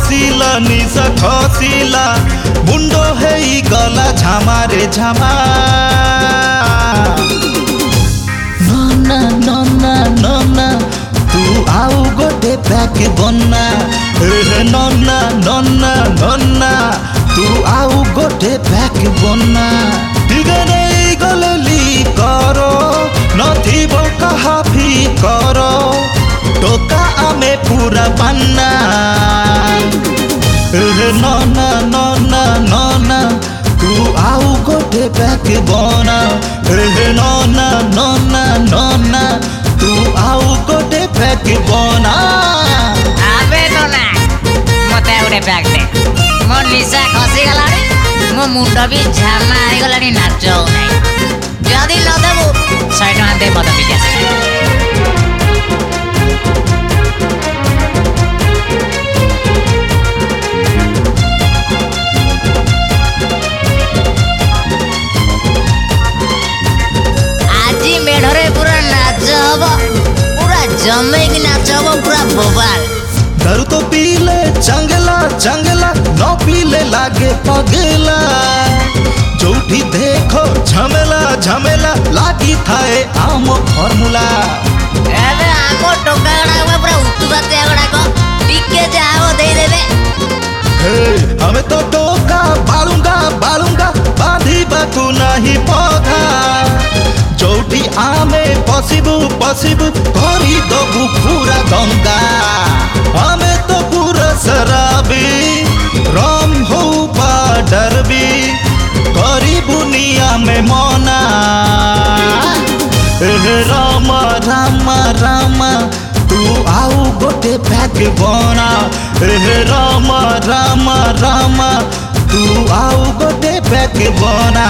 ଖସିଲା ନିଶା ଖସିଲା ମୁଣ୍ଡ ହେଇଗଲା ଝାମାରେ ଝାମା। ନନା ନନା ନନା ତୁ ଆଉ ଗୋଟେ ପ୍ୟାକ୍ ବନା। ନନା ନନା ନନା ତୁ ଆଉ ଗୋଟେ ପ୍ୟାକ୍ ବନା। ଟିକେ ନେଇଗଲେ ଲିକର ନଥିବ କାହା ଫିକର ଟୋକା ଆମେ ପୁରା ପାନା। ନନା ନନା ନନା ତୁ ଆଉ ଗୋଟେ ପ୍ୟାକ୍ ବନା। ନନା ନନା ନନା ତୁ ଆଉ ଗୋଟେ ପ୍ୟାକ୍ ବନା। ଆବେ ନନା ମତେ ଆଉ ଗୋଟେ ପ୍ୟାକ୍ ଦେ। ମୋ ନିଶା ଖସିଗଲାଣି, ମୋ ମୁଣ୍ଡ ବି ଝାମା ହେଇଗଲାଣି, ନାଚ ହଉନାହିଁ। ଯଦି ନ ଦେବୁ 100 ଟଙ୍କା ଦେ ମଦ ପିକି ଆସିବି। ଆଜି ମେଢରେ ପୁରା ନାଚ ହବ, ପୁରା ଜମେଇକି ନାଚ ହବ, ପୁରା ବୋବାଲ। दारू तो पीले चंगला चंगला न पीले लागे पगला। जोठी देखो झमेला झमेला लागी थाए आम फॉर्मूला। ଏବେ ଆମ ଟୋକା ଗୁଡାକ ପୁରା ଉତୁପାତିଆ ଗୁଡାକ ଟିକେ ଯାହା ଦେଇ ଦେବେ। हमें तो टोका बालूंगा बालूंगा बांधिबाकू नहीं पगा। जोठी आमे पसिबू पसिबू करी दबू पूरा दंगा। हमें तो पूरा शराबी रम हो डरबी करी बुनिया में मना। राम राम राम तू आउ गोटे प्याक बना। राम राम राम तू आउ गोटे प्याक बना।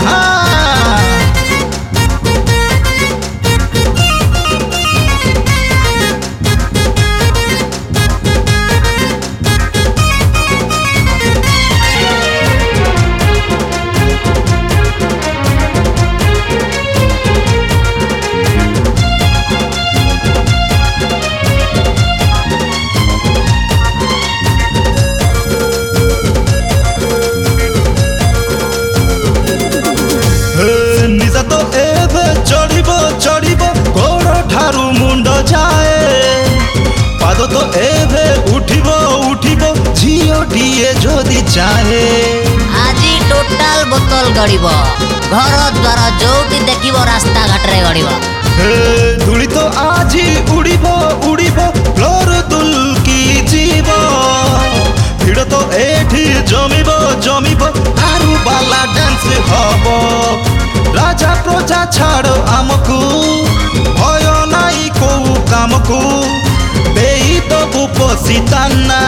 निशा तो एबे चढ़िब चढ़िब गोड़ ठारू मुंड जाए। पाद तो एबे उठिब उठिब झीओटीए जदि चाहे। ଆଜି ଟୋଟାଲ ବୋତଲ ଗଡ଼ିବ, ଘର ଦ୍ୱାର ଯୋଉଠି ଦେଖିବ ରାସ୍ତା ଘାଟରେ ଗଡ଼ିବ। ଧୂଳି ତ ଆଜି ଉଡ଼ିବ ଉଡ଼ିବ ଫ୍ଲୋର ଦୁଲକି ଯିବ। ଭିଡ଼ ତ ଏଠି ଜମିବ ଜମିବ ଦାରୁ ବାଲା ଡ୍ୟାନ୍ସ ହବ। राजा प्रजा छाड़ आमको भय नाई को कामको देई दबु पसीताना।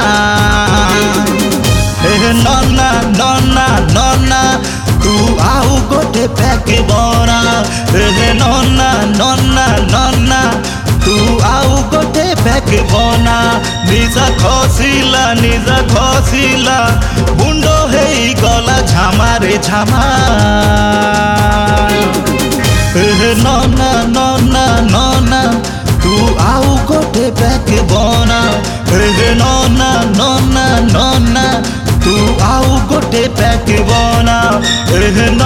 नना नना नना तू आउ गोटे प्याक बना। नना नना नना तू आउ गोटे प्याक बना। निशा खसिला मुंड ହେଇଗଲା ଝାମାରେ ଝାମା। नना नना नना तू आउ गोटे प्याक बना। नना नना नना तू आउ गोटे प्याक बना।